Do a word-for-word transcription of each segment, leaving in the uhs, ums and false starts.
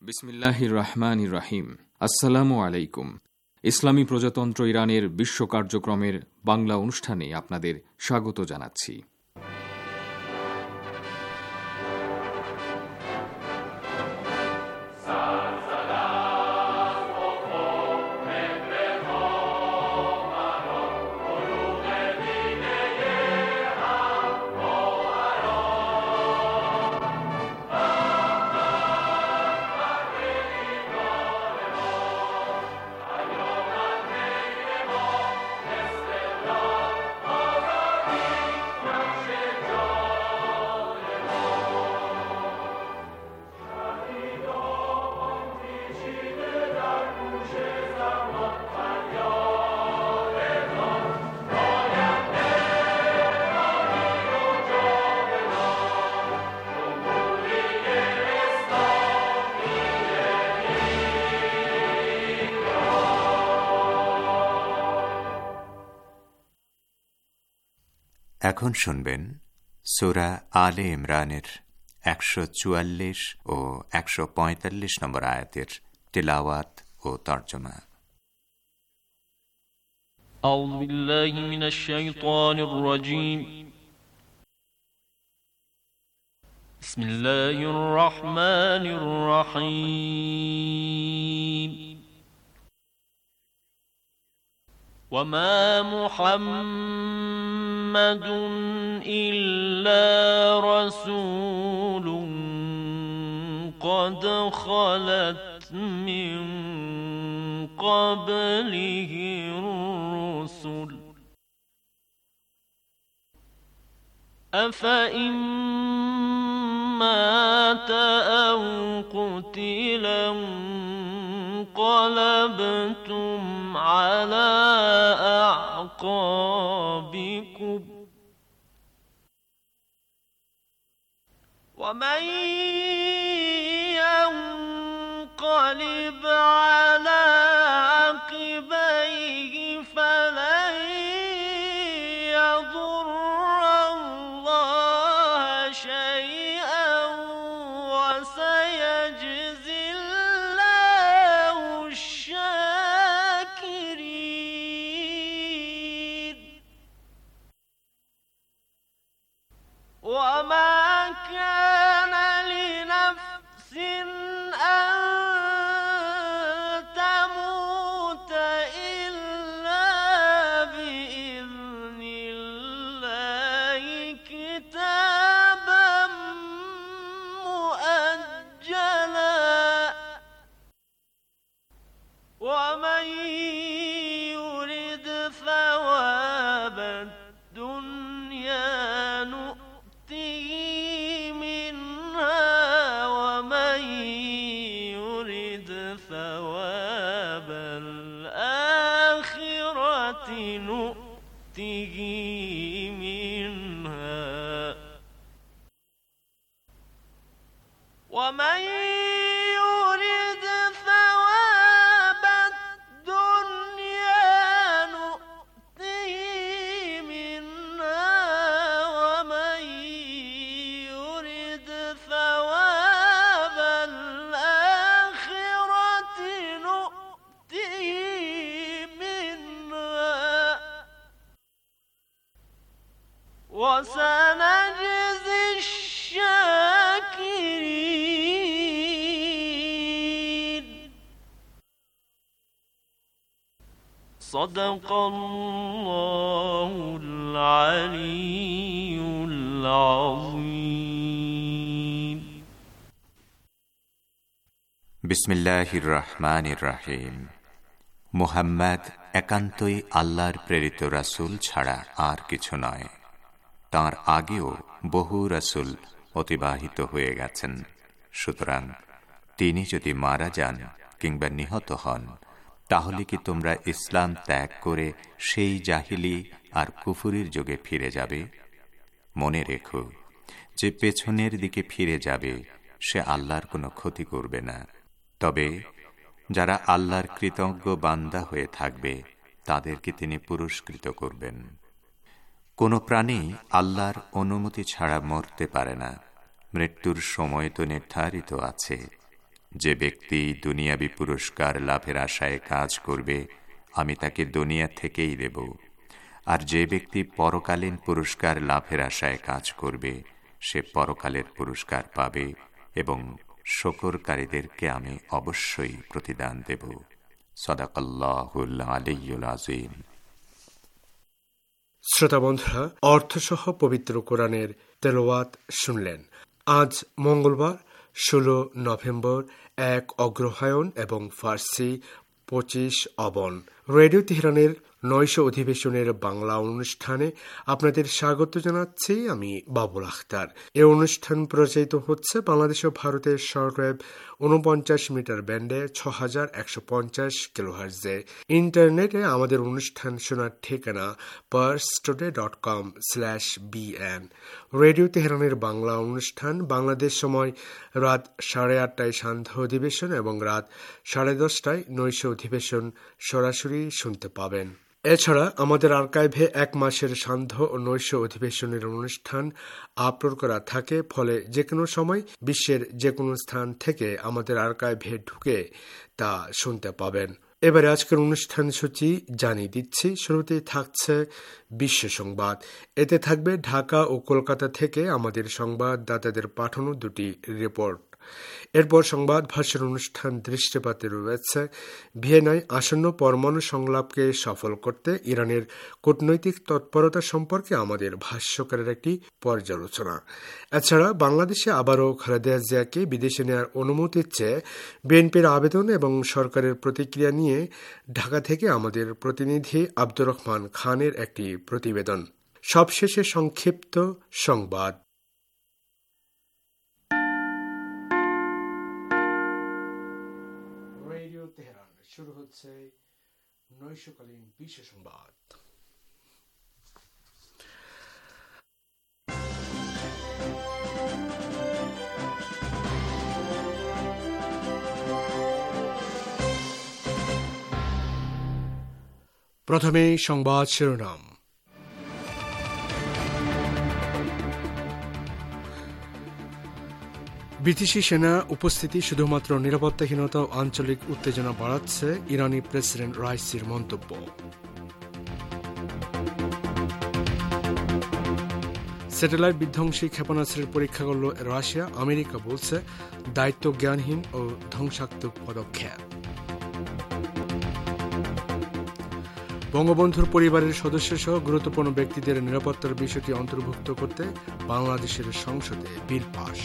বিসমিল্লাহির রহমানির রহিম। আসসালামু আলাইকুম। ইসলামী প্রজাতন্ত্র ইরানের বিশ্ব কার্যক্রমের বাংলা অনুষ্ঠানে আপনাদের স্বাগত জানাচ্ছি। এখন শুনবেন সূরা আলে ইমরানের একশো চুয়াল্লিশ ও একশো পঁয়তাল্লিশ নম্বর আয়াতের তিলাওয়াত ও তর্জমা। আউযু বিল্লাহি মিনাশ শাইতানির রাজীম। বিসমিল্লাহির রহমানির রহিম। وما محمد إلا رسول قد خلت من قبله الرسل أفإن مات أو قتل انقلبتم على أعقابكم ومن ينقلب على عقبيه فلن يضر الله شيئا وسيجزي الله الشاكرين. وما كان لنفس أن تموت إلا بإذن الله كتابا مؤجلا ومن يرد ثواب الدنيا نؤته منها ومن يرد ثواب الآخرة نؤته منها ومن يرد ثواب الدنيا نؤته منها ومن يرد ثواب الآخرة نؤته منها وسنجزي الشاكرين. صدق الله العلي العظيم. বিসমিল্লাহির রহমানির রহিম। মুহাম্মদ একান্তই আল্লাহর প্রেরিত রাসূল ছাড়া আর কিছু নয়। তাঁর আগেও বহু রাসূল অতিবাহিত হয়ে গেছেন। সুতরাং তিনি যদি মারা যান কিংবা নিহত হন, তাহলে কি তোমরা ইসলাম ত্যাগ করে সেই জাহিলি আর কুফুরির যুগে ফিরে যাবে? মনে রেখো, যে পেছনের দিকে ফিরে যাবে সে আল্লাহর কোনো ক্ষতি করবে না। তবে যারা আল্লাহর কৃতজ্ঞ বান্দা হয়ে থাকবে তাদেরকে তিনি পুরস্কৃত করবেন। কোনো প্রাণী আল্লাহর অনুমতি ছাড়া মরতে পারে না। মৃত্যুর সময় তো নির্ধারিত আছে। যে ব্যক্তি দুনিয়াবী পুরস্কার লাভের আশায় কাজ করবে, আমি তাকে দুনিয়া থেকেই দেব। আর যে ব্যক্তি পরকালীন পুরস্কার লাভের আশায় কাজ করবে, সে পরকালের পুরস্কার পাবে এবং শকরকারীদেরকে আমি অবশ্যই প্রতিদান দেব। সাদাকাল্লাহুল আলিয়্যুল আযীম। শ্রোতা বন্ধুরা, অর্থসহ পবিত্র কোরআনের তেলাওয়াত শুনলেন। আজ মঙ্গলবার ষোলো নভেম্বর, এক অগ্রহায়ণ এবং ফার্সি পঁচিশ অবন। রেডিও তেহরানের নয়শ অধিবেশনের বাংলা অনুষ্ঠানে আপনাদের স্বাগত জানাচ্ছি আমি বাবুল আখতার। এই অনুষ্ঠান প্রচারিত হচ্ছে বাংলাদেশ ও ভারতের শর্টওয়েভ উনপঞ্চাশ মিটার ব্যান্ডে ছ হাজার একশো পঞ্চাশ কিলোহার্টজে। ইন্টারনেটে আমাদের অনুষ্ঠান শোনার ঠিকানা Pars today dot com slash BN. Radio তেহরানের বাংলা অনুষ্ঠান বাংলাদেশ সময় রাত সাড়ে আটটায় সান্ধ্য অধিবেশন এবং রাত সাড়ে দশটায় নৈশ অধিবেশন সরাসরি শুনতে পাবেন। এছাড়া আমাদের আর্কাইভে এক মাসের সান্ধ্য ও নৈশ অধিবেশনের অনুষ্ঠান আপলোড করা থাকে, ফলে যে কোনো সময় বিশ্বের যে কোনো স্থান থেকে আমাদের আর্কাইভে ঢুকে তা শুনতে পাবেন। এবারে আজকের অনুষ্ঠান সূচি জানিয়ে দিচ্ছি। শুরুতেই থাকছে বিশ্ব সংবাদ। এতে থাকবে ঢাকা ও কলকাতা থেকে আমাদের সংবাদদাতাদের পাঠানো দুটি রিপোর্ট। এরপর সংবাদ ভাষার অনুষ্ঠান দৃষ্টিপাতে রয়েছে ভিয়েনায় আসন্ন পরমাণু সংলাপকে সফল করতে ইরানের কূটনৈতিক তৎপরতা সম্পর্কে আমাদের ভাষ্যকারের একটি পর্যালোচনা। এছাড়া বাংলাদেশে আবারও খালেদা জিয়াকে বিদেশে নেওয়ার অনুমতির চেয়ে বিএনপির আবেদন এবং সরকারের প্রতিক্রিয়া নিয়ে ঢাকা থেকে আমাদের প্রতিনিধি আব্দুর রহমান খানের একটি প্রতিবেদন। সবশেষে সংক্ষিপ্ত সংবাদ। শুরু হচ্ছে নৈশকালীন বিশ্ব সংবাদ। প্রথমে সংবাদ শিরোনাম। বিদেশি সেনা উপস্থিতি শুধুমাত্র নিরাপত্তাহীনতা ও আঞ্চলিক উত্তেজনা বাড়াচ্ছে, ইরানি প্রেসিডেন্ট রাইসির মন্তব্য। স্যাটেলাইট বিধ্বংসী ক্ষেপণাস্ত্রের পরীক্ষা করল রাশিয়া, আমেরিকা বলছে দায়িত্ব জ্ঞানহীন ও ধ্বংসাত্মক পদক্ষেপ। বঙ্গবন্ধুর পরিবারের সদস্য সহ গুরুত্বপূর্ণ ব্যক্তিদের নিরাপত্তার বিষয়টি অন্তর্ভুক্ত করতে বাংলাদেশের সংসদে বিল পাস।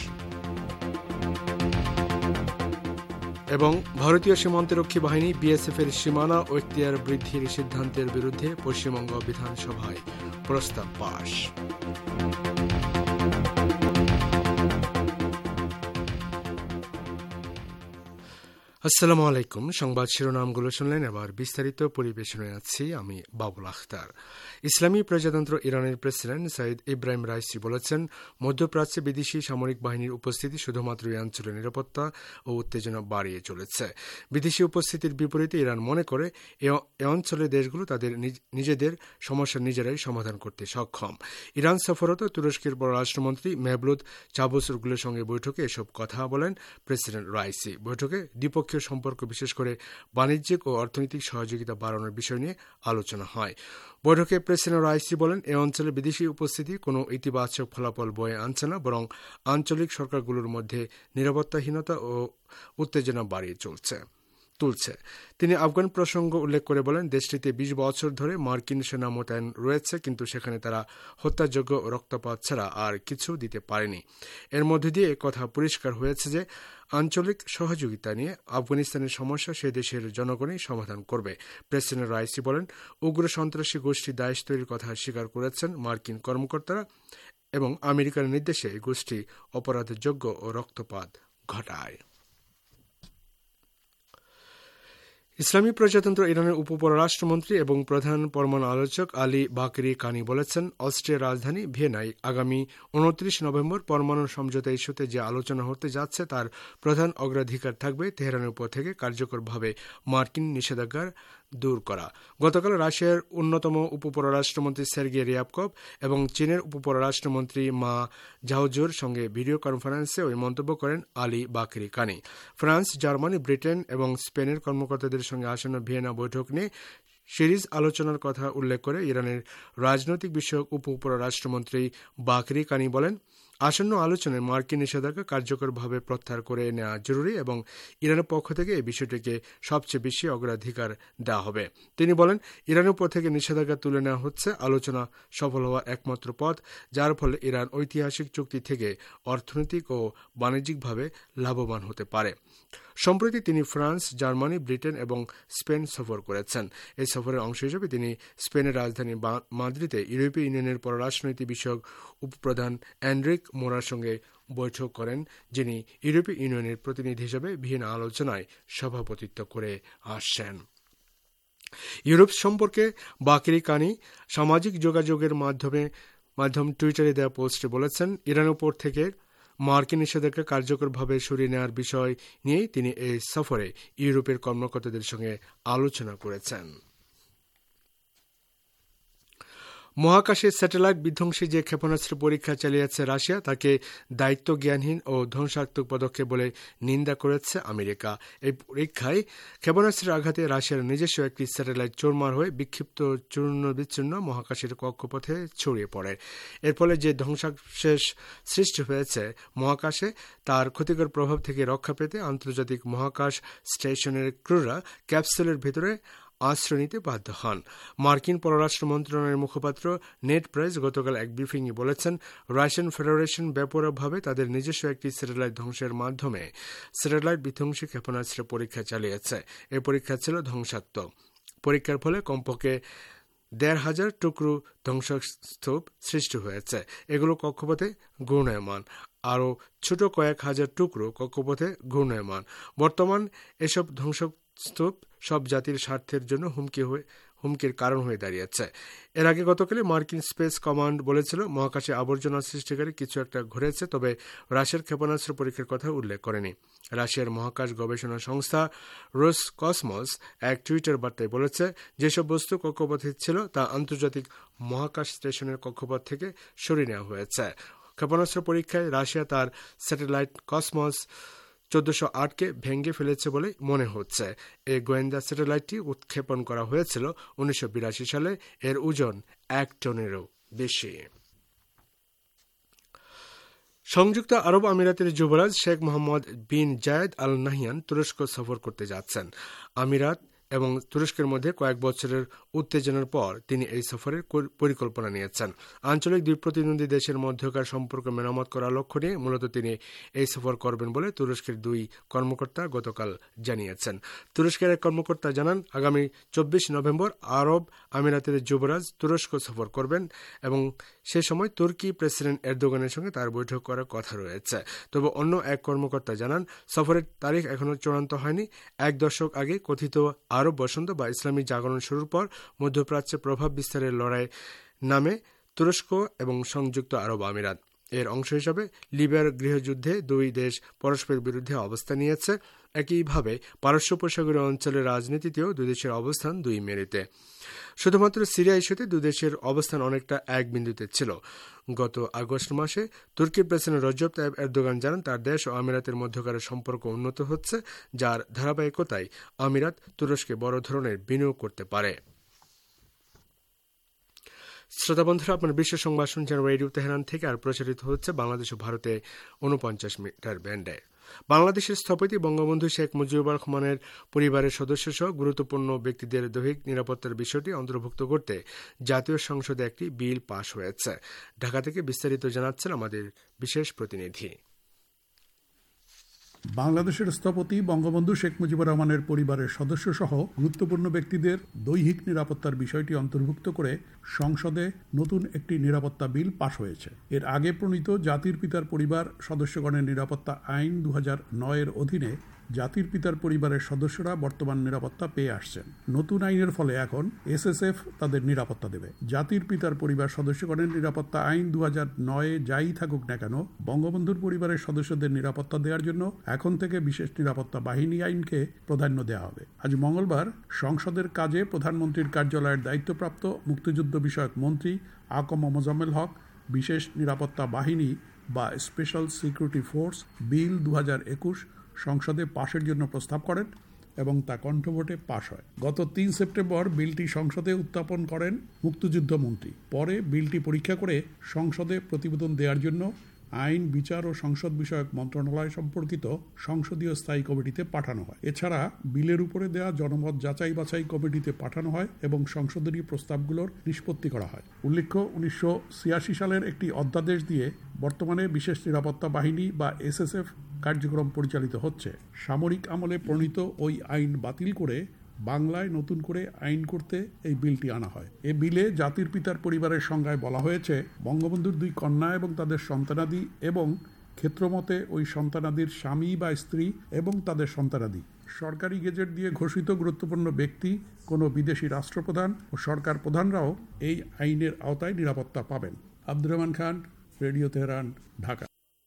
এবং ভারতীয় সীমান্তরক্ষী বাহিনী বিএসএফ এর সীমানা ও এখতিয়ার বৃদ্ধির সিদ্ধান্তের বিরুদ্ধে পশ্চিমবঙ্গ বিধানসভায় প্রস্তাব পাস। আসসালামু আলাইকুম। সংবাদ শিরোনামগুলো শুনলেন, এবার বিস্তারিত পরিবেশনায় আছি আমি বাবুল আখতার। ইসলামী প্রজাতন্ত্র ইরানের প্রেসিডেন্ট সাইদ ইব্রাহিম রাইসি বলেছেন, মধ্যপ্রাচ্যে বিদেশি সামরিক বাহিনীর উপস্থিতি শুধুমাত্র এই অঞ্চলের নিরাপত্তা ও উত্তেজনা বাড়িয়ে চলেছে। বিদেশি উপস্থিতির বিপরীতে ইরান মনে করে এ অঞ্চলের দেশগুলো তাদের নিজেদের সমস্যা নিজেরাই সমাধান করতে সক্ষম। ইরান সফররত তুরস্কের পররাষ্ট্রমন্ত্রী মেভলুত চাভুসওগলুর সঙ্গে বৈঠকে এসব কথা বলেন প্রেসিডেন্ট রাইসি। বৈঠকে দ্বিপক্ষীয় সম্পর্ক, বিশেষ করে বাণিজ্যিক ও অর্থনৈতিক সহযোগিতা বাড়ানোর বিষয় নিয়ে আলোচনা হয়। বৈঠকে প্রেসিডেন্ট রাইসি বলেন, এ অঞ্চলে বিদেশি উপস্থিতি কোনো ইতিবাচক ফলাফল বয়ে আনছে না, বরং আঞ্চলিক সরকারগুলোর মধ্যে নিরাপত্তাহীনতা ও উত্তেজনা বাড়িয়ে চলছে তুলছে। তিনি আফগান প্রসঙ্গ উল্লেখ করে বলেন, দেশটিতে বিশ বছর ধরে মার্কিন সেনা মোতায়েন রয়েছে, কিন্তু সেখানে তারা হত্যাযোগ্য রক্তপাত ছাড়া আর কিছু দিতে পারেনি। এর মধ্যে দিয়ে কথা পরিষ্কার হয়েছে যে আঞ্চলিক সহযোগিতা নিয়ে আফগানিস্তানের সমস্যা সে দেশের জনগণই সমাধান করবে। প্রেসিডেন্ট রাইসি বলেন, উগ্র সন্ত্রাসী গোষ্ঠী দায়েশ তৈরির কথা স্বীকার করেছেন মার্কিন কর্মকর্তারা এবং আমেরিকার নির্দেশে এই গোষ্ঠী অপরাধযোগ্য ও রক্তপাত ঘটায়। ইসলামী প্রজাতন্ত্র ইরানের উপপররাষ্ট্রমন্ত্রী এবং প্রধান পরমাণু আলোচক আলী বাকরি কানি বলেছেন, অস্ট্রিয়ার রাজধানী ভিয়েনায় আগামী উনত্রিশ নভেম্বর পরমাণু সমঝোতা ইস্যুতে যে আলোচনা হতে যাচ্ছে তার প্রধান অগ্রাধিকার থাকবে তেহরানের উপর থেকে কার্যকরভাবে মার্কিন নিষেধাজ্ঞার দূর করা। গতকাল রাশিয়ার অন্যতম উপপররাষ্ট্রমন্ত্রী সের্গেই রিয়াবকভ এবং চীনের উপপররাষ্ট্রমন্ত্রী মা ঝাওজুর সঙ্গে ভিডিও কনফারেন্সে ওই মন্তব্য করেন আলী বাকরি কানি। ফ্রান্স, জার্মানি, ব্রিটেন এবং স্পেনের কর্মকর্তাদের সঙ্গে আসন্ন ভিয়েনা বৈঠক নিয়ে সিরিজ আলোচনার কথা উল্লেখ করে ইরানের রাজনৈতিক বিষয়ক উপপররাষ্ট্রমন্ত্রী বাকরি কানি বলেন, আসন্ন আলোচনায় মার্কিন নিষেধাজ্ঞা কার্যকরভাবে প্রত্যাহার করে নেওয়া জরুরি এবং ইরানের পক্ষ থেকে এই বিষয়টিকে সবচেয়ে বেশি অগ্রাধিকার দেওয়া হবে। তিনি বলেন, ইরানের উপর থেকে নিষেধাজ্ঞা তুলে নেওয়া হচ্ছে আলোচনা সফল হওয়ার একমাত্র পথ, যার ফলে ইরান ঐতিহাসিক চুক্তি থেকে অর্থনৈতিক ও বাণিজ্যিকভাবে লাভবান হতে পারে। সম্প্রতি তিনি ফ্রান্স, জার্মানি, ব্রিটেন এবং স্পেন সফর করেছেন। এই সফরের অংশ হিসেবে তিনি স্পেনের রাজধানী মাদ্রিদে ইউরোপীয় ইউনিয়নের পররাষ্ট্রনীতি বিষয়ক উপপ্রধান এনরিক মোরার সঙ্গে বৈঠক করেন, যিনি ইউরোপীয় ইউনিয়নের প্রতিনিধি হিসেবে ভিয়েনা আলোচনায় সভাপতিত্ব করে আসছেন। ইউরোপ সম্পর্কে বাকরি কানি সামাজিক যোগাযোগের মাধ্যমে মাধ্যম টুইটারে দেওয়া পোস্টে বলেছেন, ইরানের উপর থেকে মার্কিন নিষেধাজ্ঞা কার্যকরভাবে সরিয়ে নেওয়ার বিষয় নিয়েই তিনি এই সফরে ইউরোপের কর্মকর্তাদের সঙ্গে আলোচনা করেছেন। মহাকাশে স্যাটেলাইট বিধ্বংসী যে ক্ষেপণাস্ত্র পরীক্ষা চালিয়েছে রাশিয়া তাকে দায়িত্ব জ্ঞানহীন ও ধ্বংসাত্মক পদক্ষেপ বলে নিন্দা করেছে আমেরিকা। এই পরীক্ষায় ক্ষেপণাস্ত্রের আঘাতে রাশিয়ার নিজস্ব একটি স্যাটেলাইট চোরমার হয়ে বিক্ষিপ্ত চূর্ণ বিচ্ছিন্ন মহাকাশের কক্ষপথে ছড়িয়ে পড়ে। এর ফলে যে ধ্বংসাবশেষ সৃষ্টি হয়েছে মহাকাশে, তার ক্ষতিকর প্রভাব থেকে রক্ষা পেতে আন্তর্জাতিক মহাকাশ স্টেশনের ক্রুরা ক্যাপসুলের ভেতরে আশ্রয় নিতে বাধ্য হন। মার্কিন পররাষ্ট্র মন্ত্রণালয়ের মুখপাত্র নেড প্রাইস গতকাল এক ব্রিফিংয়ে বলেছেন, রাশিয়ান ফেডারেশন বেপরোয়াভাবে তাদের নিজস্ব একটি স্যাটেলাইট ধ্বংসের মাধ্যমে স্যাটেলাইট বিধ্বংসী ক্ষেপণাস্ত্রের পরীক্ষা চালিয়েছে। এই পরীক্ষা ছিল ধ্বংসাত্মক। পরীক্ষার ফলে কমপক্ষে দেড় হাজার টুকরো ধ্বংসস্তূপ সৃষ্টি হয়েছে। এগুলো কক্ষপথে ঘূর্ণায়মান। আরও ছোট কয়েক হাজার টুকরো কক্ষপথে ঘূর্ণায়মান। বর্তমান এসব ধ্বংসস্তূপ সব জাতির স্বার্থের জন্য হুমকি হয়ে হুমকির কারণ হয়ে দাঁড়িয়েছে। এর আগে গতকালে মার্কিন স্পেস কমান্ড বলেছিল, মহাকাশে আবর্জনা সৃষ্টিকারী কিছু একটা ঘটেছে, তবে রাশিয়ার ক্ষেপণাস্ত্র পরীক্ষার কথা উল্লেখ করেনি। রাশিয়ার মহাকাশ গবেষণা সংস্থা রোস কসমস এক টুইটার বার্তায় বলেছে, যেসব বস্তু কক্ষপথে ছিল তা আন্তর্জাতিক মহাকাশ স্টেশনের কক্ষপথ থেকে সরিয়ে নেওয়া হয়েছে। ক্ষেপণাস্ত্র পরীক্ষায় রাশিয়া তার স্যাটেলাইট কসমস চোদ্দশো আটকে ভেঙে ফেলেছে বলে মনে হচ্ছে। এই গোয়েন্দা স্যাটেলাইটটি উৎক্ষেপণ করা হয়েছিল উনিশশো বিরাশি সালে। এর ওজন এক টনেরও বেশি। সংযুক্ত আরব আমিরাতের যুবরাজ শেখ মোহাম্মদ বিন জায়েদ আল নাহিয়ান তুরস্ক সফর করতে যাচ্ছেন। আমিরাত এবং তুরস্কের মধ্যে কয়েক বছরের উত্তেজনার পর তিনি এই সফরের পরিকল্পনা নিয়েছেন। আঞ্চলিক দুই প্রতিদ্বন্দ্বী দেশের মধ্যকার সম্পর্ক মেরামত করার লক্ষ্য নিয়ে মূলত তিনি এই সফর করবেন বলে তুরস্কের দুই কর্মকর্তা গতকাল জানিয়েছেন। তুরস্কের এক কর্মকর্তা জানান, আগামী চব্বিশ নভেম্বর আরব আমিরাতের যুবরাজ তুরস্ক সফর করবেন এবং সে সময় তুর্কি প্রেসিডেন্ট এরদোগানের সঙ্গে তার বৈঠক করার কথা রয়েছে। তবে অন্য এক কর্মকর্তা জানান, সফরের তারিখ এখনও চূড়ান্ত হয়নি। এক দশক আগে কথিত আরব বসন্ত বা ইসলামী জাগরণ শুরুর পর মধ্যপ্রাচ্যে প্রভাব বিস্তারের লড়াই নামে তুরস্ক এবং সংযুক্ত আরব আমিরাত। এর অংশ হিসাবে লিবিয়ার গৃহযুদ্ধে দুই দেশ পরস্পরের বিরুদ্ধে অবস্থান নিয়েছে। একইভাবে পারস্য উপসাগরীয় অঞ্চলের রাজনীতিতেও দুই দেশের অবস্থান দুই মেরুতে। শুধুমাত্র সিরিয়া ইস্যুতে দুই দেশের অবস্থান অনেকটা এক বিন্দুতে ছিল। গত আগস্ট মাসে তুর্কির প্রেসিডেন্ট রজব তাইব এরদোগান জানান, তার দেশ ও আমিরাতের মধ্যকার সম্পর্ক উন্নত হচ্ছে, যার ধারাবাহিকতায় আমিরাত তুরস্কে বড় ধরনের বিনিয়োগ করতে পারে। শ্রোতা বন্ধুরা, আপনার বিশ্ব সংবাদ শুনছেন রেডিও তেহরান থেকে, আর প্রচারিত হচ্ছে বাংলাদেশ ও ভারতে উনপঞ্চাশ মিটার ব্যান্ডে। বাংলাদেশের স্থপতি বঙ্গবন্ধু শেখ মুজিবুর রহমানের পরিবারের সদস্য সহ গুরুত্বপূর্ণ ব্যক্তিদের দৈহিক নিরাপত্তার বিষয়টি অন্তর্ভুক্ত করতে জাতীয় সংসদে একটি বিল পাশ হয়েছে। ঢাকা থেকে বিস্তারিত জানাচ্ছেন আমাদের বিশেষ প্রতিনিধি। বাংলাদেশের স্থপতি বঙ্গবন্ধু শেখ মুজিবুর রহমানের পরিবারের সদস্য সহ গুরুত্বপূর্ণ ব্যক্তিদের দৈহিক নিরাপত্তার বিষয়টি অন্তর্ভুক্ত করে সংসদে নতুন একটি নিরাপত্তা বিল পাশ হয়েছে। এর আগে প্রণীত জাতির পিতার পরিবার সদস্যগণের নিরাপত্তা আইন দু হাজার নয় এর অধীনে জাতির পিতার পরিবারের সদস্যরা বর্তমান নিরাপত্তা পেয়ে আসছেন। নতুন আইনের ফলে এখন এসএসএফ তাদের নিরাপত্তা দেবে। জাতির পিতার পরিবার সদস্যগণের নিরাপত্তা আইন দু হাজার নয়ে যাই থাকুক না কেন, বঙ্গবন্ধুর পরিবারের সদস্যদের নিরাপত্তা দেওয়ার জন্য এখন থেকে বিশেষ নিরাপত্তা বাহিনী আইনকে প্রাধান্য দেওয়া হবে। আজ মঙ্গলবার সংসদের কাজে প্রধানমন্ত্রীর কার্যালয়ের দায়িত্বপ্রাপ্ত মুক্তিযুদ্ধ বিষয়ক মন্ত্রী আকম মোজাম্মেল হক বিশেষ নিরাপত্তা বাহিনী বা স্পেশাল সিকিউরিটি ফোর্স বিল দু হাজার একুশ সংসদে পাশের জন্য প্রস্তাব করেন এবং তা কণ্ঠভোটে পাশ হয়। গত তিন সেপ্টেম্বর বিলটি সংসদে উত্থাপন করেন মুক্তিযুদ্ধ মন্ত্রী। পরে বিলটি পরীক্ষা করে সংসদে প্রতিবেদন দেওয়ার জন্য আইন, বিচার ও সংসদ বিষয়ক মন্ত্রণালয় সম্পর্কিত সংসদীয় স্থায়ী কমিটিতে পাঠানো হয়। এছাড়া বিলের উপরে দেওয়া জনমত যাচাই বাছাই কমিটিতে পাঠানো হয় এবং সংশোধনী প্রস্তাবগুলোর নিষ্পত্তি করা হয়। উল্লেখ্য, উনিশশো ছিয়াশি সালের একটি অধ্যাদেশ দিয়ে বর্তমানে বিশেষ নিরাপত্তা বাহিনী বা এসএসএফ কার্যক্রম পরিচালিত হচ্ছে। সামরিক আমলে প্রণীত ওই আইন বাতিল করে বাংলায় নতুন করে আইন করতে এই বিলটি আনা হয়। এ বিলে জাতির পিতার পরিবারের সংজ্ঞায় বলা হয়েছে বঙ্গবন্ধুর দুই কন্যা এবং তাদের সন্তানাদি এবং ক্ষেত্রমতে ওই সন্তানাদির স্বামী বা স্ত্রী এবং তাদের সন্তানাদি, সরকারি গেজেট দিয়ে ঘোষিত গুরুত্বপূর্ণ ব্যক্তি, কোনো বিদেশি রাষ্ট্রপ্রধান ও সরকার প্রধানরাও এই আইনের আওতায় নিরাপত্তা পাবেন। Abdur Rahman Khan, radio Tehran, Dhaka.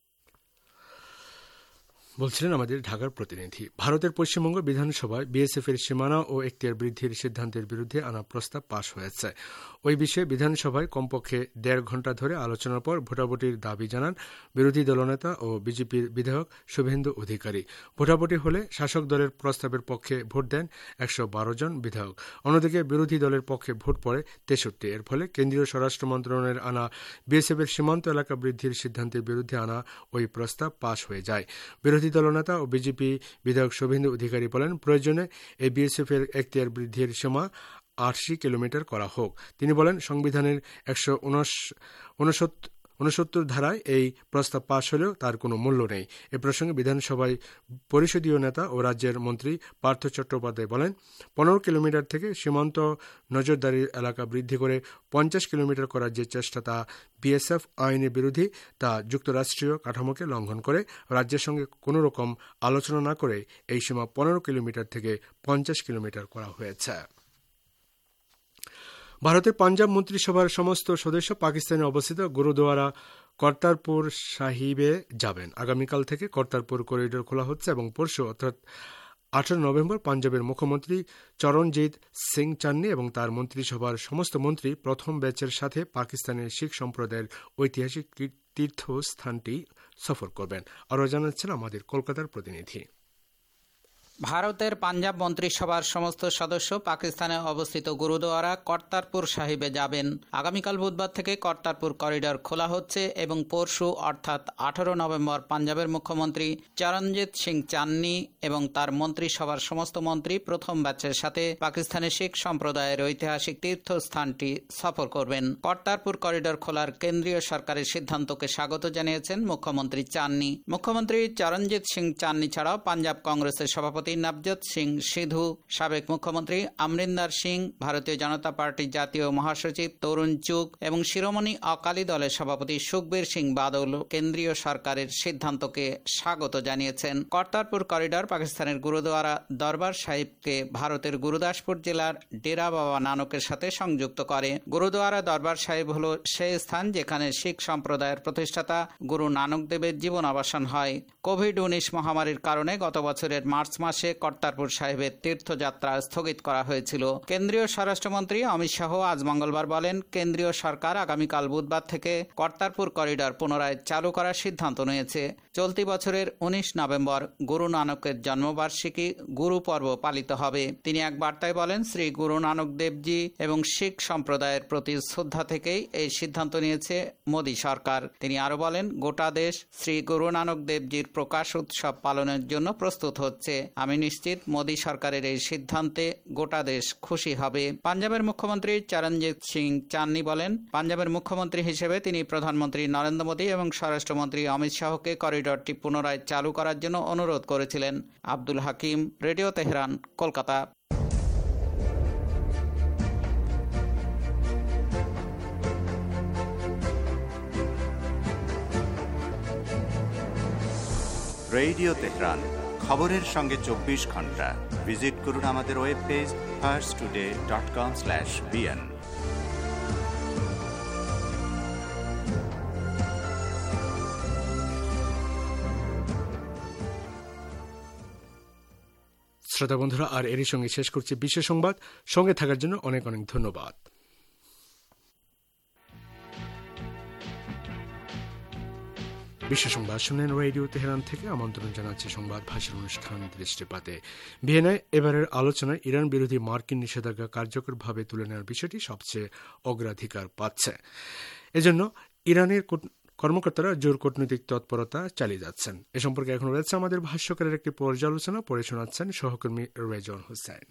বলছিলেন আমাদের ঢাকার প্রতিনিধি। ভারতের পশ্চিমবঙ্গ বিধানসভায় বিএসএফ এর সীমানা ও এখতিয়ার বৃদ্ধির সিদ্ধান্তের বিরুদ্ধে আনা প্রস্তাব পাশ হয়েছে। ওই বিষয়ে বিধানসভায় কমপক্ষে দেড় ঘণ্টা ধরে আলোচনার পর ভোটাভুটির দাবি জানান বিরোধী দলনেতা ও বিজেপির বিধায়ক শুভেন্দু অধিকারী। ভোটাভুটি হলে শাসক দলের প্রস্তাবের পক্ষে ভোট দেন একশো বারো জন বিধায়ক। অন্যদিকে বিরোধী দলের পক্ষে ভোট পড়ে তেষট্টি। এর ফলে কেন্দ্রীয় স্বরাষ্ট্র মন্ত্রণালয়ের আনা বিএসএফ এর সীমান্ত এলাকা বৃদ্ধির সিদ্ধান্তের বিরুদ্ধে আনা ওই প্রস্তাব পাশ হয়ে যায়। বিরোধী দলনেতা ও বিজেপি বিধায়ক শুভেন্দু অধিকারী বলেন, প্রয়োজনে এই বিএসএফ এর এখতিয়ার বৃদ্ধির সীমা আশি কিলোমিটার করা হোক। তিনি বলেন, সংবিধানের একশো উনসত্তর ধারায় এই প্রস্তাব পাশ হলেও তার কোনো মূল্য নেই। এ প্রসঙ্গে বিধানসভায় পরিষদীয় নেতা ও রাজ্যের মন্ত্রী পার্থ চট্টোপাধ্যায় বলেন, পনেরো কিলোমিটার থেকে সীমান্ত নজরদারির এলাকা বৃদ্ধি করে পঞ্চাশ কিলোমিটার করার যে চেষ্টা তা বিএসএফ আইনের বিরোধী, তা যুক্তরাষ্ট্রীয় কাঠামোকে লঙ্ঘন করে। রাজ্যের সঙ্গে কোনো রকম আলোচনা না করে এই সীমা পনেরো কিলোমিটার থেকে পঞ্চাশ কিলোমিটার করা হয়েছে। ভারতের পাঞ্জাব মন্ত্রিসভার সমস্ত সদস্য পাকিস্তানে অবস্থিত গুরুদুয়ারা কর্তারপুর সাহিবে যাবেন। আগামীকাল থেকে কর্তারপুর করিডোর খোলা হচ্ছে এবং পরশু অর্থাৎ আঠারো নভেম্বর পাঞ্জাবের মুখ্যমন্ত্রী চরণজিৎ সিং চান্নি এবং তার মন্ত্রিসভার সমস্ত মন্ত্রী প্রথম ব্যাচের সাথে পাকিস্তানের শিখ সম্প্রদায়ের ঐতিহাসিক তীর্থস্থানটি সফর করবেন। আরও জানাচ্ছেন আমাদের কলকাতার প্রতিনিধি। ভারতের পাঞ্জাব মন্ত্রিসভার সমস্ত সদস্য পাকিস্তানে অবস্থিত গুরুদুয়ারা কর্তারপুর সাহিবে যাবেন। আগামীকাল বুধবার থেকে কর্তারপুর করিডর খোলা হচ্ছে এবং পরশু অর্থাৎ আঠারো নভেম্বর পাঞ্জাবের মুখ্যমন্ত্রী চরণজিৎ সিং চান্নি এবং তার মন্ত্রিসভার সমস্ত মন্ত্রী প্রথম ব্যাচের সাথে পাকিস্তানের শিখ সম্প্রদায়ের ঐতিহাসিক তীর্থস্থানটি সফর করবেন। কর্তারপুর করিডর খোলার কেন্দ্রীয় সরকারের সিদ্ধান্তকে স্বাগত জানিয়েছেন মুখ্যমন্ত্রী চান্নি। মুখ্যমন্ত্রী চরণজিৎ সিং চান্নি ছাড়াও পাঞ্জাব কংগ্রেসের সভাপতি নবজোৎ সিং সিধু, সাবেক মুখ্যমন্ত্রী অমরিন্দর সিং, ভারতীয় জনতা পার্টির জাতীয় মহাসচিব তরুণ চুগ এবং শিরোমণি অকালি দলের সভাপতি সুখবীর সিং বাদল কেন্দ্রীয় সরকারের সিদ্ধান্তকে স্বাগত জানিয়েছেন। কর্তারপুর করিডর পাকিস্তানের গুরুদুয়ারা দরবার সাহিবকে ভারতের গুরুদাসপুর জেলার ডেরা বাবা নানকের সাথে সংযুক্ত করে। গুরুদুয়ারা দরবার সাহিব হল সেই স্থান যেখানে শিখ সম্প্রদায়ের প্রতিষ্ঠাতা গুরু নানক দেবের জীবন অবসান হয়। কোভিড উনিশ মহামারীর কারণে গত বছরের মার্চ মাসে কর্তারপুর সাহেবের তীর্থযাত্রা স্থগিত করা হয়েছিল। কেন্দ্রীয় স্বরাষ্ট্রমন্ত্রী অমিত শাহ আজ মঙ্গলবার বলেন, কেন্দ্রীয় সরকার আগামীকাল বুধবার থেকে কর্তারপুর করিডর পুনরায় চালু করার সিদ্ধান্ত নিয়েছে। চলতি বছরের উনিশ নভেম্বর গুরু নানকের জন্মবার্ষিকী গুরু পর্ব পালিত হবে। তিনি এক বার্তায় বলেন, শ্রী গুরু নানক দেবজি এবং শিখ সম্প্রদায়ের প্রতি শ্রদ্ধা থেকেই এই সিদ্ধান্ত নিয়েছে মোদী সরকার। তিনি আরো বলেন, গোটা দেশ শ্রী গুরু নানক দেবজির প্রকাশ উৎসব পালনের জন্য প্রস্তুত হচ্ছে। আমি নিশ্চিত মোদী সরকারের এই সিদ্ধান্তে গোটা দেশ খুশি হবে। পাঞ্জাবের মুখ্যমন্ত্রী চরণজিৎ সিং চান্নি বলেন, পাঞ্জাবের মুখ্যমন্ত্রী হিসেবে তিনি প্রধানমন্ত্রী নরেন্দ্র মোদী এবং স্বরাষ্ট্রমন্ত্রী অমিত শাহকে করিডরটি পুনরায় চালু করার জন্য অনুরোধ করেছিলেন। Abdul Hakim, radio Tehran, Kolkata. Radio Tehran খবরের সঙ্গে চব্বিশ ঘন্টা ভিজিট করুন আমাদের web page first today dot com slash BN. শ্রোতা বন্ধুরা, আর এরই সঙ্গে শেষ করছি বিশ্ব সংবাদ। সঙ্গে থাকার জন্য অনেক অনেক ধন্যবাদ। বিশ্ব সংবাদ শুনেন রেডিও তেহরান থেকে। আমন্ত্রণ জানাচ্ছি সংবাদ ভাষার অনুষ্ঠান দৃষ্টিপাতে। ভিয়েনায় এবারের আলোচনায় ইরান বিরোধী মার্কিন নিষেধাজ্ঞা কার্যকরভাবে তুলে নেওয়ার বিষয়টি সবচেয়ে অগ্রাধিকার পাচ্ছে। এজন্য ইরানের কর্মকর্তারা জোর কূটনৈতিক তৎপরতা চালিয়ে যাচ্ছেন। এ সম্পর্কে এখন রয়েছে আমাদের ভাষ্যকারের একটি পর্যালোচনা, পড়ে শোনাচ্ছেন সহকর্মী রেজন হোসেন।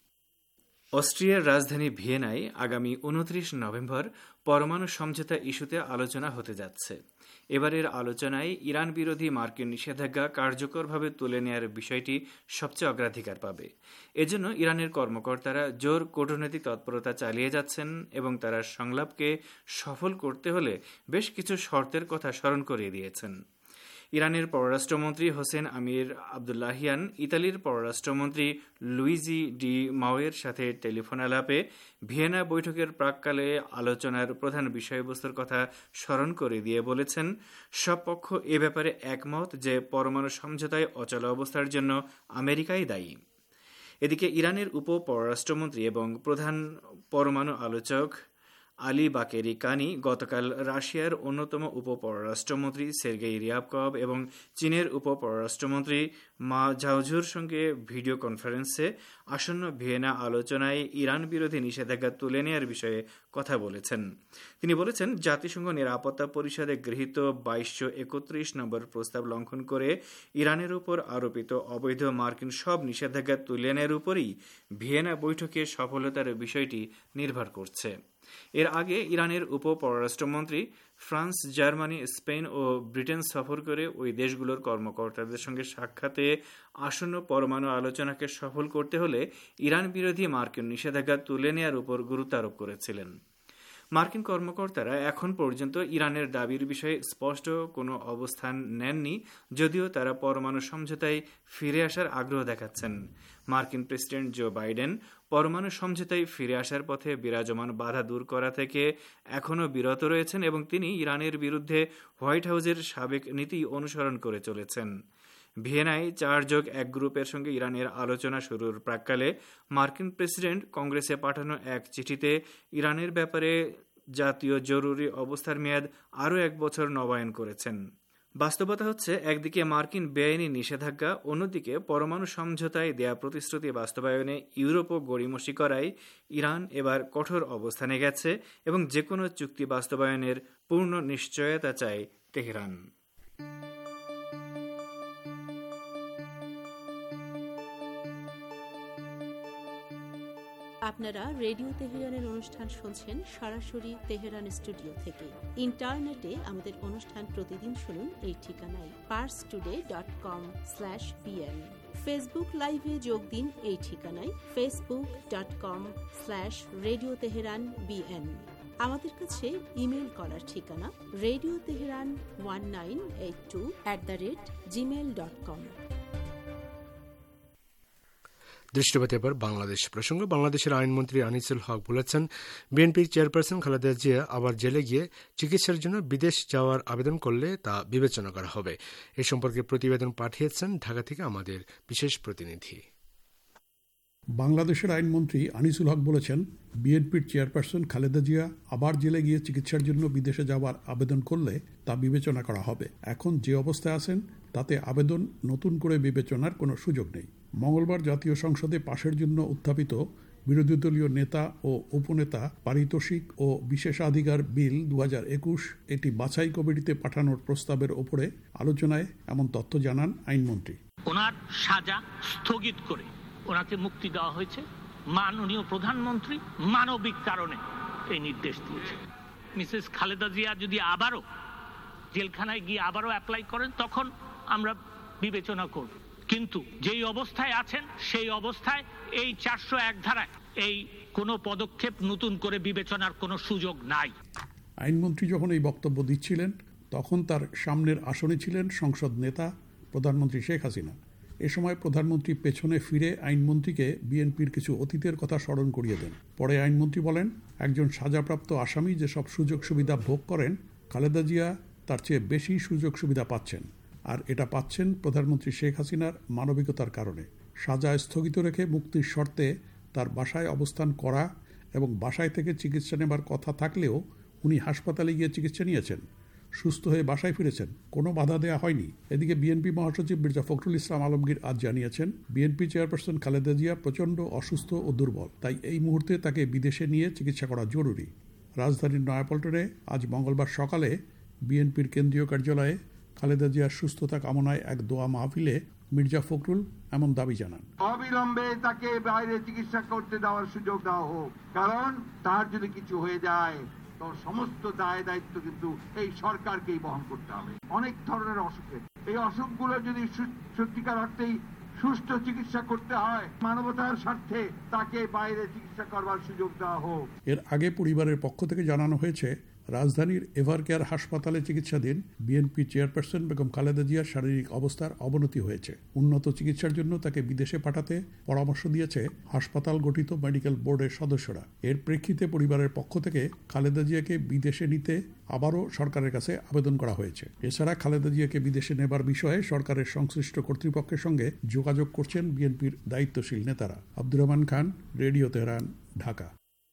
অস্ট্রিয়ার রাজধানী ভিয়েনায় আগামী উনত্রিশ নভেম্বর পরমাণু সমঝোতা ইস্যুতে আলোচনা হতে যাচ্ছে। এবারের আলোচনায় ইরান বিরোধী মার্কিন নিষেধাজ্ঞা কার্যকরভাবে তুলে নেওয়ার বিষয়টি সবচেয়ে অগ্রাধিকার পাবে। এজন্য ইরানের কর্মকর্তারা জোর কূটনৈতিক তৎপরতা চালিয়ে যাচ্ছেন এবং তারা সংলাপকে সফল করতে হলে বেশ কিছু শর্তের কথা স্মরণ করিয়ে দিয়েছেন। ইরানের পররাষ্ট্রমন্ত্রী হোসেন আমির আবদুল্লাহিয়ান ইতালির পররাষ্ট্রমন্ত্রী লুইজি ডি মাওয়ের সাথে টেলিফোন আলাপে ভিয়েনা বৈঠকের প্রাক্কালে আলোচনার প্রধান বিষয়বস্তুর কথা স্মরণ করে দিয়ে বলেছেন, সব পক্ষ এ ব্যাপারে একমত যে পরমাণু সমঝোতায় অচল অবস্থার জন্য আমেরিকাই দায়ী। এদিকে ইরানের উপ পররাষ্ট্রমন্ত্রী এবং প্রধান পরমাণু আলোচক আলী বাকেরি কানি গতকাল রাশিয়ার অন্যতম উপ পররাষ্ট্রমন্ত্রী সের্গেই রিয়াবকভ এবং চীনের উপ পররাষ্ট্রমন্ত্রী মা ঝাওঝুর সঙ্গে ভিডিও কনফারেন্সে আসন্ন ভিয়েনা আলোচনায় ইরান বিরোধী নিষেধাজ্ঞা তুলে নেওয়ার বিষয়ে কথা বলেছেন। তিনি বলেছেন, জাতিসংঘ নিরাপত্তা পরিষদে গৃহীত বাইশশো একত্রিশ নম্বর প্রস্তাব লঙ্ঘন করে ইরানের উপর আরোপিত অবৈধ মার্কিন সব নিষেধাজ্ঞা তুলে নেওয়ার উপরই ভিয়েনা বৈঠকে সফলতার বিষয়টি নির্ভর করছে। এর আগে ইরানের উপ পররাষ্ট্রমন্ত্রী ফ্রান্স, জার্মানি, স্পেন ও ব্রিটেন সফর করে ওই দেশগুলোর কর্মকর্তাদের সঙ্গে সাক্ষাতে আসন্ন পরমাণু আলোচনাকে সফল করতে হলে ইরান বিরোধী মার্কিন নিষেধাজ্ঞা তুলে নেওয়ার উপর গুরুত্ব আরোপ করেছিলেন। মার্কিন কর্মকর্তারা এখন পর্যন্ত ইরানের দাবির বিষয়ে স্পষ্ট কোনো অবস্থান নেননি, যদিও তারা পরমাণু সমঝোতায় ফিরে আসার আগ্রহ দেখাচ্ছেন। মার্কিন প্রেসিডেন্ট জো বাইডেন পরমাণু সমঝোতায় ফিরে আসার পথে বিরাজমান বাধা দূর করা থেকে এখনও বিরত রয়েছেন এবং তিনি ইরানের বিরুদ্ধে হোয়াইট হাউসের সাবেক নীতি অনুসরণ করে চলেছেন। ভিয়েনায় চার যোগ এক গ্রুপের সঙ্গে ইরানের আলোচনা শুরুর প্রাক্কালে মার্কিন প্রেসিডেন্ট কংগ্রেসে পাঠানো এক চিঠিতে ইরানের ব্যাপারে জাতীয় জরুরি অবস্থার মেয়াদ আরও এক বছর নবায়ন করেছেন। বাস্তবতা হচ্ছে, একদিকে মার্কিন বেআইনি নিষেধাজ্ঞা, অন্যদিকে পরমাণু সমঝোতায় দেয়া প্রতিশ্রুতি বাস্তবায়নে ইউরোপও গড়িমসি করায় ইরান এবার কঠোর অবস্থানে গেছে এবং যে কোনো চুক্তি বাস্তবায়নের পূর্ণ নিশ্চয়তা চায় তেহরান। আপনারা রেডিও তেহরানের অনুষ্ঠান শুনছেন সরাসরি তেহরান স্টুডিও থেকে। ইন্টারনেটে আমাদের অনুষ্ঠান প্রতিদিন শুনুন এই ঠিকানায় Pars today dot com slash BN. Facebook লাইভে যোগ দিন এই ঠিকানায় Facebook dot com slash radio Tehran BN. আমাদের কাছে ইমেল করার ঠিকানা radio Tehran one nine eight two at the rate Gmail dot com. দৃষ্টিপাতে এবার বাংলাদেশ প্রসঙ্গ। বাংলাদেশের আইনমন্ত্রী আনিসুল হক বলেছেন, বিএনপির চেয়ারপারসন খালেদা জিয়া আবার জেলে গিয়ে চিকিৎসার জন্য বিদেশ যাওয়ার আবেদন করলে তা বিবেচনা করা হবে। এ সম্পর্কে প্রতিবেদন পাঠিয়েছেন ঢাকা থেকে আমাদের বিশেষ প্রতিনিধি। বাংলাদেশের আইনমন্ত্রী আনিসুল হক বলেছেন, বিএনপির চেয়ারপারসন খালেদা জিয়া আবার জেলে গিয়ে চিকিৎসার জন্য বিদেশে যাওয়ার আবেদন করলে তা বিবেচনা করা হবে। এখন যে অবস্থায় আছেন তাতে আবেদন নতুন করে বিবেচনার কোনো সুযোগ নেই। মঙ্গলবার জাতীয় সংসদে পাশের জন্য উত্থাপিত বিরোধী দলীয় নেতা ও উপনেতা পারিতোষিক ও বিশেষাধিকার বিল দু হাজার একুশ এটি বাছাই কমিটিতে পাঠানোর প্রস্তাবের ওপরে আলোচনায় এমন তথ্য জানান আইনমন্ত্রী। ওনার সাজা স্থগিত করে ওনাকে মুক্তি দেওয়া হয়েছে। মাননীয় প্রধানমন্ত্রী মানবিক কারণে এই নির্দেশ দিয়েছে। মিসেস খালেদা জিয়া যদি আবারও জেলখানায় গিয়ে আবারও অ্যাপ্লাই করেন তখন আমরা বিবেচনা করব, কিন্তু যেই অবস্থায় আছেন সেই অবস্থায় এই চারশো এক ধারায় এই কোনো পদক্ষেপ নতুন করে বিবেচনার কোনো সুযোগ নাই। আইনমন্ত্রী যখন এই বক্তব্য দিচ্ছিলেন তখন তার সামনের আসনে ছিলেন সংসদ নেতা প্রধানমন্ত্রী শেখ হাসিনা। এ সময় প্রধানমন্ত্রী পেছনে ফিরে আইনমন্ত্রীকে বিএনপির কিছু অতীতের কথা স্মরণ করিয়ে দেন। পরে আইনমন্ত্রী বলেন, একজন সাজাপ্রাপ্ত আসামি যেসব সুযোগ সুবিধা ভোগ করেন, খালেদা জিয়া তার চেয়ে বেশি সুযোগ সুবিধা পাচ্ছেন, আর এটা পাচ্ছেন প্রধানমন্ত্রী শেখ হাসিনার মানবিকতার কারণে। সাজা স্থগিত রেখে মুক্তির শর্তে তার বাসায় অবস্থান করা এবং বাসায় থেকে চিকিৎসা নেবার কথা থাকলেও উনি হাসপাতালে গিয়ে চিকিৎসা নিয়েছেন, সুস্থ হয়ে বাসায় ফিরেছেন, কোনো বাধা দেওয়া হয়নি। এদিকে বিএনপি মহাসচিব মির্জা ফখরুল ইসলাম আলমগীর আজ জানিয়েছেন, বিএনপি চেয়ারপারসন খালেদা জিয়া প্রচণ্ড অসুস্থ ও দুর্বল, তাই এই মুহূর্তে তাকে বিদেশে নিয়ে চিকিৎসা করা জরুরি। রাজধানীর নয়াপল্টনে আজ মঙ্গলবার সকালে বিএনপির কেন্দ্রীয় কার্যালয়ে খালেদা জিয়ার সুস্থতা কামনায় এক দোয়া মাহফিলে মির্জা ফখরুল এমন দাবি জানান, অবিলম্বে তাকে বাইরে চিকিৎসা করতে দেওয়ার সুযোগ দেওয়া হোক, কারণ তার যদি কিছু হয়ে যায় তো সমস্ত দায় দায়িত্ব কিন্তু এই সরকারকেই বহন করতে হবে। অনেক ধরনের অসুখের এই অসুখগুলো যদি সত্যিকার অর্থেই সুস্থ চিকিৎসা করতে হয়, মানবতার স্বার্থে তাকে বাইরে চিকিৎসা করবার সুযোগ দেওয়া হোক। এর আগে পরিবারের পক্ষ থেকে জানানো হয়েছে, রাজধানীর এভারকেয়ার হাসপাতালে চিকিৎসাধীন বিএনপি চেয়ারপারসন বেগম খালেদা জিয়ার শারীরিক অবস্থার অবনতি হয়েছে। উন্নত চিকিৎসার জন্য তাকে বিদেশে পাঠাতে পরামর্শ দিয়েছে হাসপাতাল গঠিত মেডিকেল বোর্ডের সদস্যরা। এর প্রেক্ষিতে পরিবারের পক্ষ থেকে খালেদা জিয়াকে বিদেশে নিতে আবারও সরকারের কাছে আবেদন করা হয়েছে। এছাড়া খালেদা জিয়াকে বিদেশে নেবার বিষয়ে সরকারের সংশ্লিষ্ট কর্তৃপক্ষের সঙ্গে যোগাযোগ করছেন বিএনপির দায়িত্বশীল নেতারা। Abdur Rahman Khan, radio Tehran, Dhaka.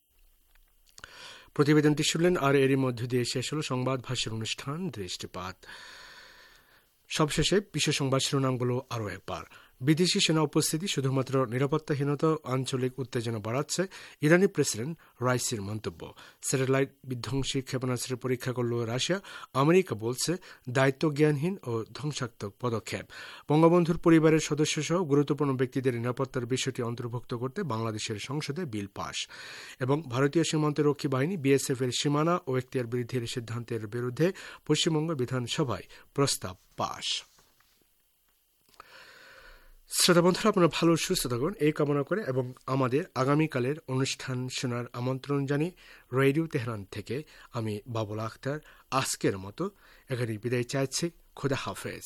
প্রতিবেদনটি শুনলেন, আর এরই মধ্য দিয়ে শেষ হল সংবাদ ভাষ্যের অনুষ্ঠান দৃষ্টিপাত। সবশেষে বিশ্ব সংবাদ শিরোনামগুলো আরও একবার। বিদেশি সেনা উপস্থিতি শুধুমাত্র নিরাপত্তাহীনতা ও আঞ্চলিক উত্তেজনা বাড়াচ্ছে, ইরানি প্রেসিডেন্ট রাইসির মন্তব্য। স্যাটেলাইট বিধ্বংসী ক্ষেপণাস্ত্রের পরীক্ষা করল রাশিয়া, আমেরিকা বলছে দায়িত্ব জ্ঞানহীন ও ধ্বংসাত্মক পদক্ষেপ। বঙ্গবন্ধুর পরিবারের সদস্যসহ গুরুত্বপূর্ণ ব্যক্তিদের নিরাপত্তার বিষয়টি অন্তর্ভুক্ত করতে বাংলাদেশের সংসদে বিল পাস। এবং ভারতীয় সীমান্তরক্ষী বাহিনী বিএসএফ এর সীমানা ও এখতিয়ার বৃদ্ধির সিদ্ধান্তের বিরুদ্ধে পশ্চিমবঙ্গ বিধানসভায় প্রস্তাব পাস। শ্রোতা বন্ধুরা, আপনারা ভালো সুস্থ থাকুন এই কামনা করে এবং আমাদের আগামীকালের অনুষ্ঠান শোনার আমন্ত্রণ জানিয়ে রেডিও তেহরান থেকে আমি বাবুল আখতার আজকের মতো এখানে বিদায় চাইছি। খোদা হাফেজ।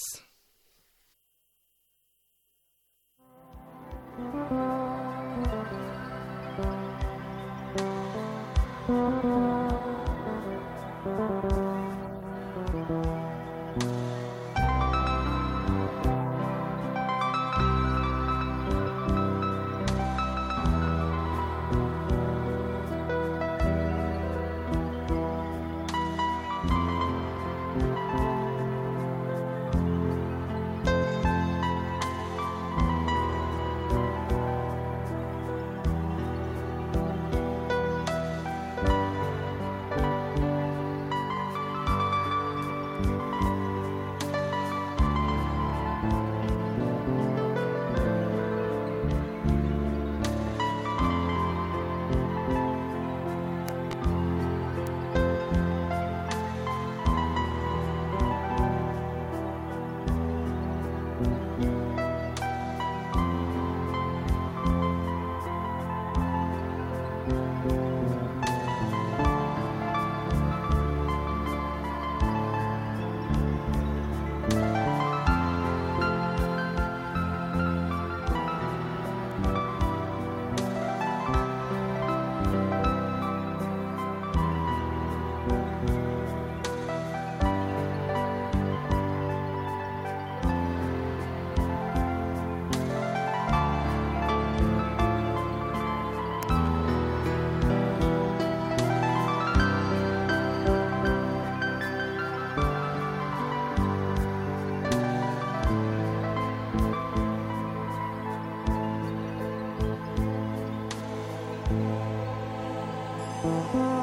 Thank you.